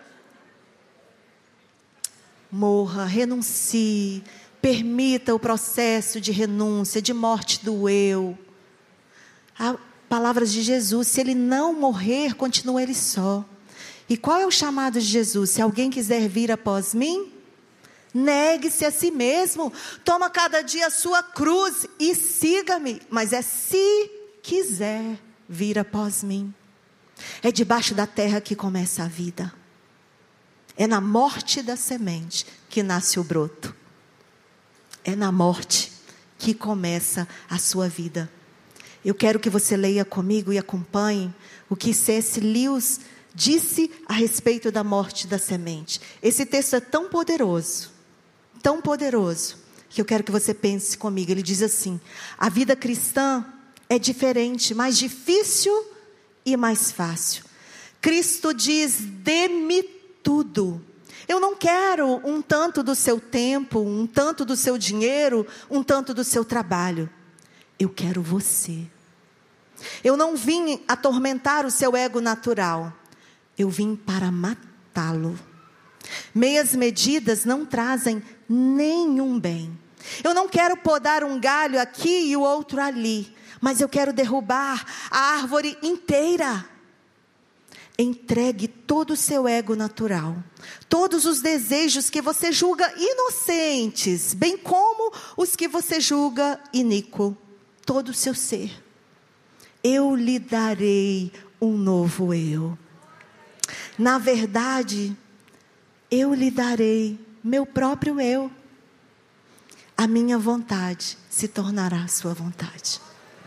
morra, renuncie, permita o processo de renúncia, de morte do eu. A palavras de Jesus: se ele não morrer, continua ele só. E qual é o chamado de Jesus? Se alguém quiser vir após mim, negue-se a si mesmo, toma cada dia a sua cruz e siga-me. Mas é se quiser vir após mim. É debaixo da terra que começa a vida. É na morte da semente que nasce o broto. É na morte que começa a sua vida. Eu quero que você leia comigo e acompanhe o que C S Lewis disse a respeito da morte da semente. Esse texto é tão poderoso, tão poderoso, que eu quero que você pense comigo. Ele diz assim: a vida cristã é diferente, mais difícil e mais fácil. Cristo diz: dê-me tudo. Eu não quero um tanto do seu tempo, um tanto do seu dinheiro, um tanto do seu trabalho. Eu quero você. Eu não vim atormentar o seu ego natural. Eu vim para matá-lo. Meias medidas não trazem nenhum bem. Eu não quero podar um galho aqui e o outro ali, mas eu quero derrubar a árvore inteira. Entregue todo o seu ego natural, todos os desejos que você julga inocentes, bem como os que você julga iníquo, todo o seu ser. Eu lhe darei um novo eu. Na verdade, eu lhe darei meu próprio eu. A minha vontade se tornará a sua vontade.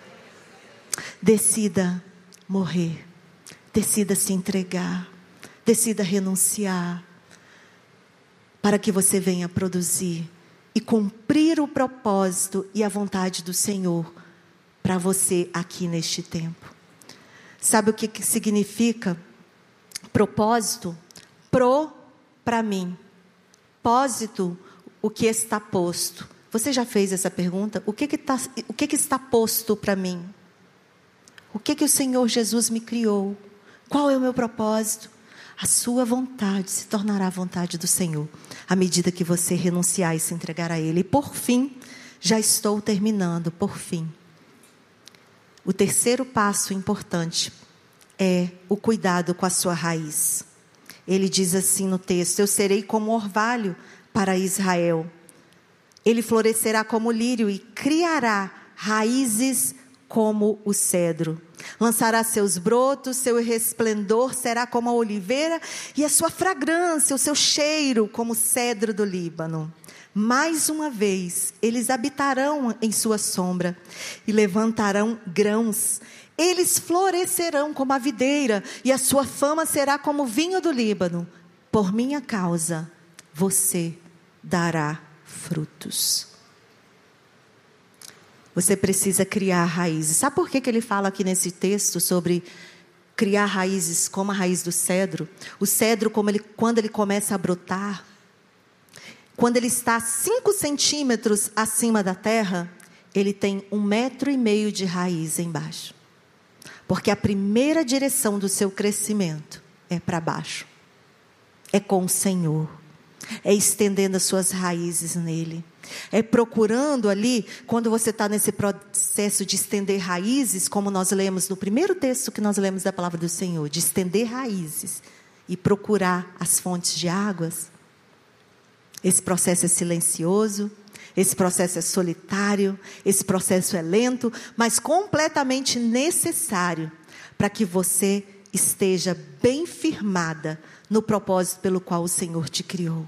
Decida morrer. Decida se entregar. Decida renunciar. Para que você venha produzir e cumprir o propósito e a vontade do Senhor para você aqui neste tempo. Sabe o que, que significa propósito? Pro, para mim. Pósito, o que está posto. Você já fez essa pergunta? O que, que, tá, o que, que está posto para mim? O que, que o Senhor Jesus me criou? Qual é o meu propósito? A sua vontade se tornará a vontade do Senhor, à medida que você renunciar e se entregar a Ele. E por fim, já estou terminando, por fim. O terceiro passo importante é o cuidado com a sua raiz. Ele diz assim no texto: eu serei como orvalho para Israel. Ele florescerá como lírio e criará raízes como o cedro. Lançará seus brotos, seu resplendor será como a oliveira e a sua fragrância, o seu cheiro como o cedro do Líbano. Mais uma vez, eles habitarão em sua sombra e levantarão grãos. Eles florescerão como a videira e a sua fama será como o vinho do Líbano. Por minha causa, você dará frutos. Você precisa criar raízes. Sabe por que, que ele fala aqui nesse texto sobre criar raízes como a raiz do cedro? O cedro, como ele, quando ele começa a brotar, quando ele está cinco centímetros acima da terra, ele tem um metro e meio de raiz embaixo. Porque a primeira direção do seu crescimento é para baixo. É com o Senhor. É estendendo as suas raízes nele. É procurando ali, quando você está nesse processo de estender raízes, como nós lemos no primeiro texto que nós lemos da palavra do Senhor, de estender raízes e procurar as fontes de águas. Esse processo é silencioso, esse processo é solitário, esse processo é lento, mas completamente necessário para que você esteja bem firmada no propósito pelo qual o Senhor te criou.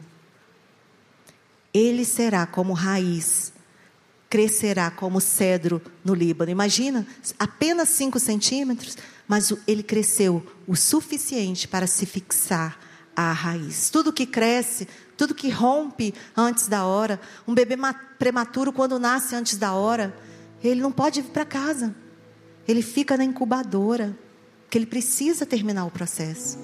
Ele será como raiz, crescerá como cedro no Líbano. Imagina, apenas cinco centímetros, mas ele cresceu o suficiente para se fixar à raiz. Tudo que cresce, tudo que rompe antes da hora, um bebê prematuro quando nasce antes da hora, ele não pode vir para casa, ele fica na incubadora, porque Ele precisa terminar o processo.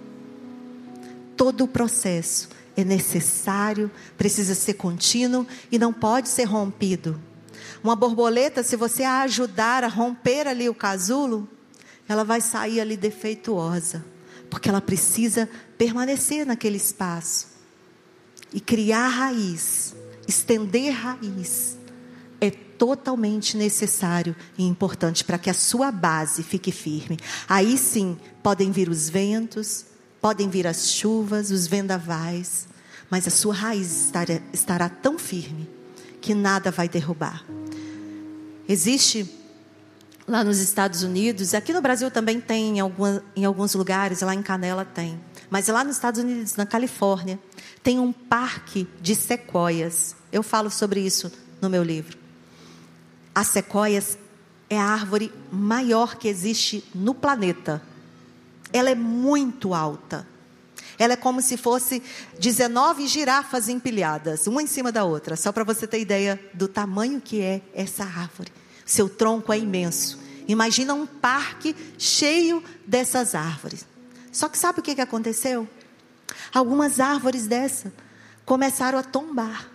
Todo o processo é necessário, precisa ser contínuo e não pode ser rompido. Uma borboleta, se você a ajudar a romper ali o casulo, ela vai sair ali defeituosa, porque ela precisa permanecer naquele espaço e criar raiz, estender raiz. É totalmente necessário e importante para que a sua base fique firme. Aí sim, podem vir os ventos, podem vir as chuvas, os vendavais, mas a sua raiz estará, estará tão firme que nada vai derrubar. Existe lá nos Estados Unidos, aqui no Brasil também tem em, alguma, em alguns lugares, lá em Canela tem, mas lá nos Estados Unidos, na Califórnia, tem um parque de sequoias. Eu falo sobre isso no meu livro. As sequoias é a árvore maior que existe no planeta. Ela é muito alta. Ela é como se fosse dezenove girafas empilhadas, uma em cima da outra. Só para você ter ideia do tamanho que é essa árvore. Seu tronco é imenso. Imagina um parque cheio dessas árvores. Só que sabe o que aconteceu? Algumas árvores dessas começaram a tombar.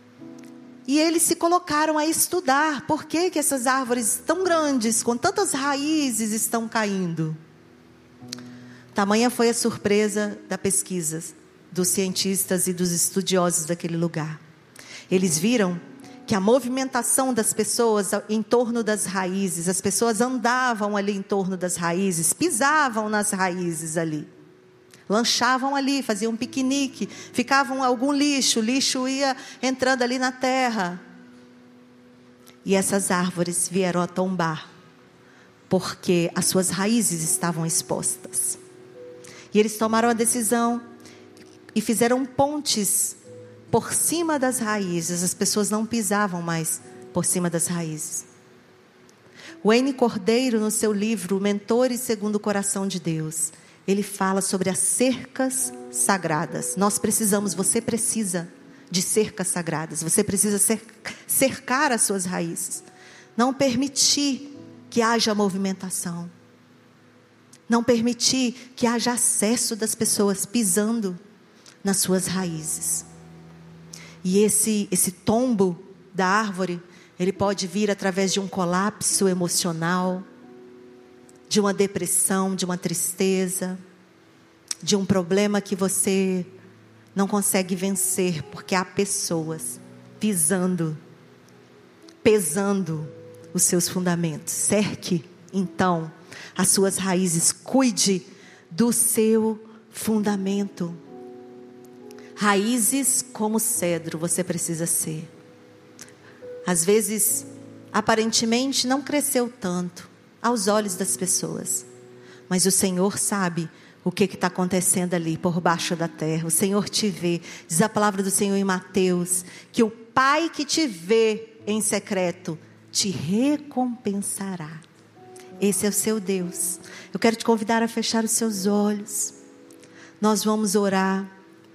E eles se colocaram a estudar. Por que que essas árvores tão grandes, com tantas raízes, estão caindo? Tamanha foi a surpresa da pesquisa dos cientistas e dos estudiosos daquele lugar. Eles viram que a movimentação das pessoas em torno das raízes, as pessoas andavam ali em torno das raízes, pisavam nas raízes ali, lanchavam ali, faziam um piquenique, ficavam algum lixo, o lixo ia entrando ali na terra. E essas árvores vieram a tombar, porque as suas raízes estavam expostas. E eles tomaram a decisão e fizeram pontes por cima das raízes. As pessoas não pisavam mais por cima das raízes. Wayne Cordeiro, no seu livro Mentores Segundo o Coração de Deus, ele fala sobre as cercas sagradas. Nós precisamos, você precisa de cercas sagradas. Você precisa cercar as suas raízes. Não permitir que haja movimentação. Não permitir que haja acesso das pessoas pisando nas suas raízes. E esse, esse tombo da árvore, ele pode vir através de um colapso emocional, de uma depressão, de uma tristeza, de um problema que você não consegue vencer, porque há pessoas pisando, pesando os seus fundamentos. Cerque, então, as suas raízes, cuide do seu fundamento. Raízes como cedro você precisa ser. Às vezes, aparentemente não cresceu tanto aos olhos das pessoas, mas o Senhor sabe o que está acontecendo ali por baixo da terra. O Senhor te vê. Diz a palavra do Senhor em Mateus, que o Pai que te vê em secreto te recompensará. Esse é o seu Deus. Eu quero te convidar a fechar os seus olhos. Nós vamos orar.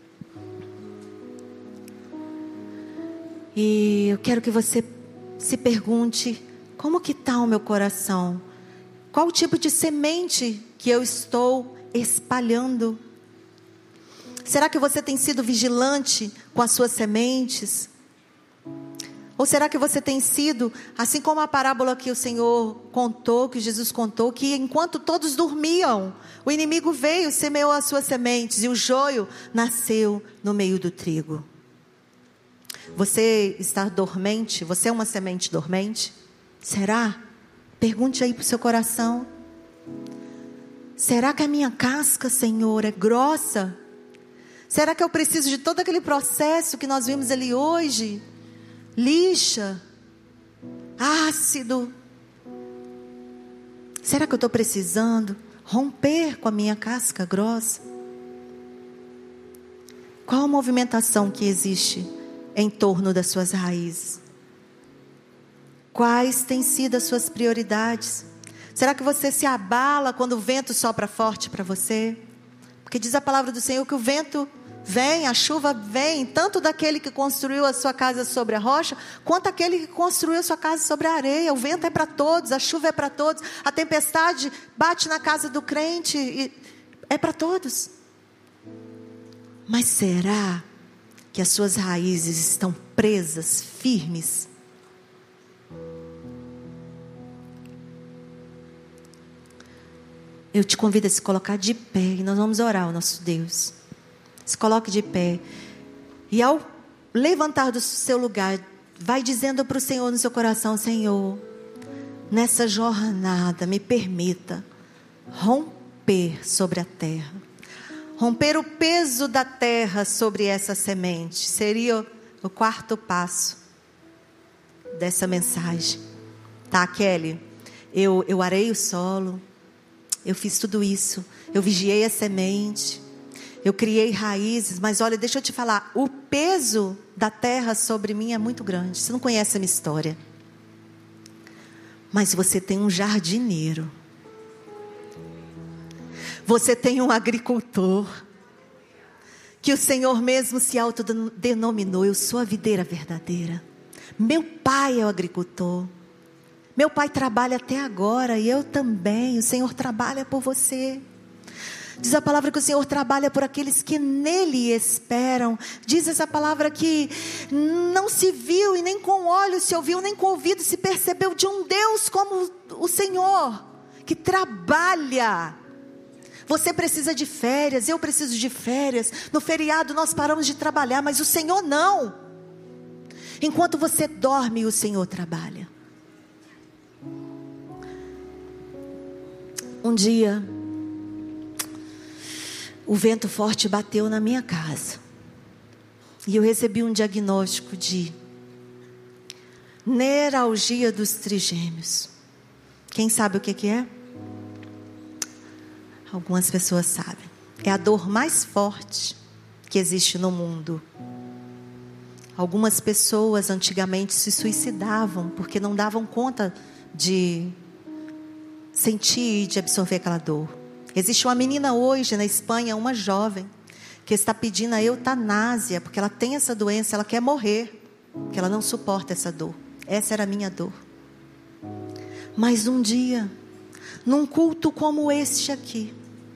E eu quero que você se pergunte: como que está o meu coração? Qual o tipo de semente que eu estou espalhando? Será que você tem sido vigilante com as suas sementes? Ou será que você tem sido, assim como a parábola que o Senhor contou, que Jesus contou, que enquanto todos dormiam, o inimigo veio, semeou as suas sementes e o joio nasceu no meio do trigo? Você está dormente? Você é uma semente dormente? Será? Pergunte aí para o seu coração. Será que a minha casca, Senhor, é grossa? Será que eu preciso de todo aquele processo que nós vimos ali hoje? Lixa, ácido. Será que eu estou precisando romper com a minha casca grossa? Qual a movimentação que existe em torno das suas raízes? Quais têm sido as suas prioridades? Será que você se abala quando o vento sopra forte para você? Porque diz a palavra do Senhor que o vento vem, a chuva vem, tanto daquele que construiu a sua casa sobre a rocha, quanto aquele que construiu a sua casa sobre a areia. O vento é para todos, a chuva é para todos, a tempestade bate na casa do crente, e é para todos. Mas será que as suas raízes estão presas, firmes? Eu te convido a se colocar de pé e nós vamos orar ao nosso Deus. Se coloque de pé. E ao levantar do seu lugar, vai dizendo para o Senhor no seu coração: Senhor, nessa jornada me permita romper sobre a terra. Romper o peso da terra sobre essa semente. Seria o quarto passo dessa mensagem. Tá, Kelly? Eu, eu arei o solo. Eu fiz tudo isso. Eu vigiei a semente. Eu criei raízes. Mas olha, deixa eu te falar. O peso da terra sobre mim é muito grande. Você não conhece a minha história. Mas você tem um jardineiro. Você tem um agricultor. Que o Senhor mesmo se autodenominou. Eu sou a videira verdadeira. Meu pai é o agricultor. Meu pai trabalha até agora e eu também. O Senhor trabalha por você. Diz a palavra que o Senhor trabalha por aqueles que nele esperam. Diz essa palavra que não se viu e nem com olhos se ouviu, nem com ouvido se percebeu de um Deus como o Senhor, que trabalha. Você precisa de férias, eu preciso de férias. No feriado nós paramos de trabalhar, mas o Senhor não. Enquanto você dorme, o Senhor trabalha. Um dia, o vento forte bateu na minha casa. E eu recebi um diagnóstico de neuralgia dos trigêmeos. Quem sabe o que que é? Algumas pessoas sabem. É a dor mais forte que existe no mundo. Algumas pessoas antigamente se suicidavam porque não davam conta de sentir e de absorver aquela dor. Existe uma menina hoje na Espanha, uma jovem, que está pedindo a eutanásia, porque ela tem essa doença, ela quer morrer, porque ela não suporta essa dor. Essa era a minha dor. Mas um dia, num culto como este aqui,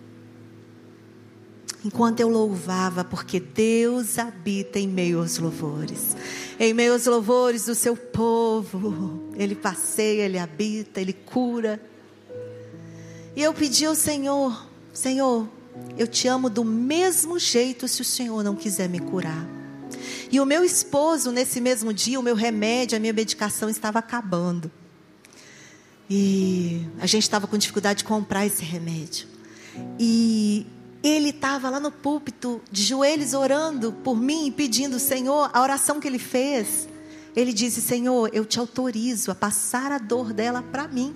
enquanto eu louvava, porque Deus habita em meio aos louvores, em meio aos louvores do seu povo, Ele passeia, Ele habita, Ele cura. E eu pedi ao Senhor: Senhor, eu te amo do mesmo jeito se o Senhor não quiser me curar. E o meu esposo, nesse mesmo dia, o meu remédio, a minha medicação estava acabando. E a gente estava com dificuldade de comprar esse remédio. E ele estava lá no púlpito, de joelhos, orando por mim, pedindo: Senhor, a oração que ele fez. Ele disse: Senhor, eu te autorizo a passar a dor dela para mim.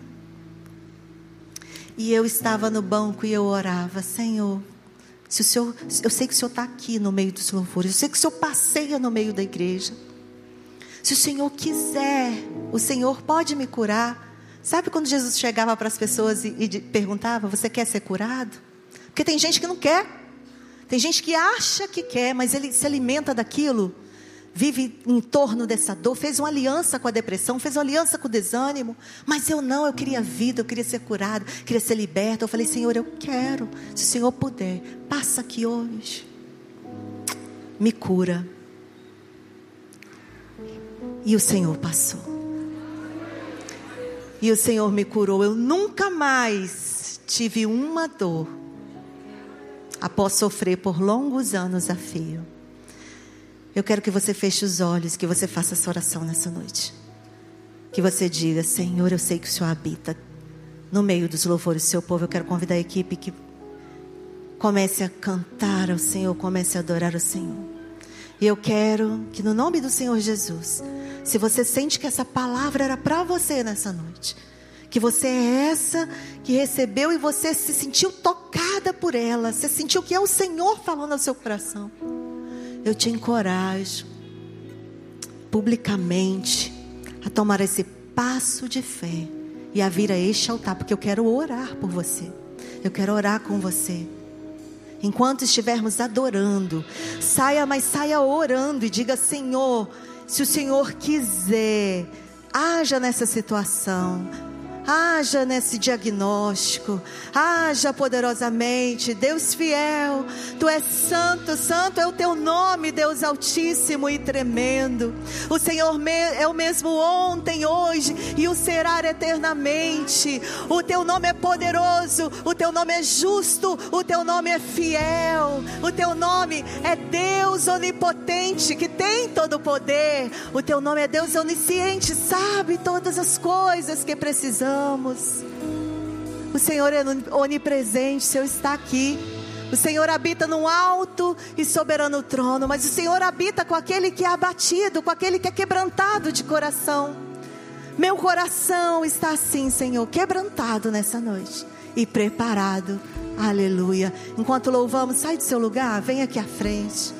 E eu estava no banco e eu orava: Senhor, se o Senhor, eu sei que o Senhor está aqui no meio dos louvores, eu sei que o Senhor passeia no meio da igreja. Se o Senhor quiser, o Senhor pode me curar. Sabe quando Jesus chegava para as pessoas e, e perguntava: você quer ser curado? Porque tem gente que não quer. Tem gente que acha que quer, mas ele se alimenta daquilo. Vive em torno dessa dor, fez uma aliança com a depressão, fez uma aliança com o desânimo. Mas eu não, eu queria vida, eu queria ser curado, queria ser liberto. Eu falei: Senhor, eu quero, se o Senhor puder, passa aqui hoje, me cura. E o Senhor passou. E o Senhor me curou. Eu nunca mais tive uma dor após sofrer por longos anos a fio. Eu quero que você feche os olhos, que você faça essa oração nessa noite. Que você diga: Senhor, eu sei que o Senhor habita no meio dos louvores do seu povo. Eu quero convidar a equipe que comece a cantar ao Senhor, comece a adorar ao Senhor. E eu quero que no nome do Senhor Jesus, se você sente que essa palavra era para você nessa noite, que você é essa que recebeu e você se sentiu tocada por ela, você sentiu que é o Senhor falando ao seu coração, eu te encorajo publicamente a tomar esse passo de fé e a vir a este altar, porque eu quero orar por você, eu quero orar com você. enquanto estivermos adorando, saia, mas saia orando e diga: Senhor, se o Senhor quiser, haja nessa situação, haja nesse diagnóstico, haja poderosamente. Deus fiel, Tu és santo, santo é o Teu nome, Deus altíssimo e tremendo. O Senhor é o mesmo ontem, hoje e o será eternamente. O Teu nome é poderoso, o Teu nome é justo, o Teu nome é fiel, o Teu nome é Deus onipotente, que tem todo o poder. O Teu nome é Deus onisciente, sabe todas as coisas que precisamos. O Senhor é onipresente, o Senhor está aqui. O Senhor habita num alto e soberano trono, mas o Senhor habita com aquele que é abatido, com aquele que é quebrantado de coração. Meu coração está assim, Senhor, quebrantado nessa noite e preparado. Aleluia. Enquanto louvamos, sai do seu lugar, vem aqui à frente.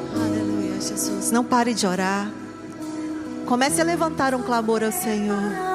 Jesus, não pare de orar. Comece a levantar um clamor ao Senhor.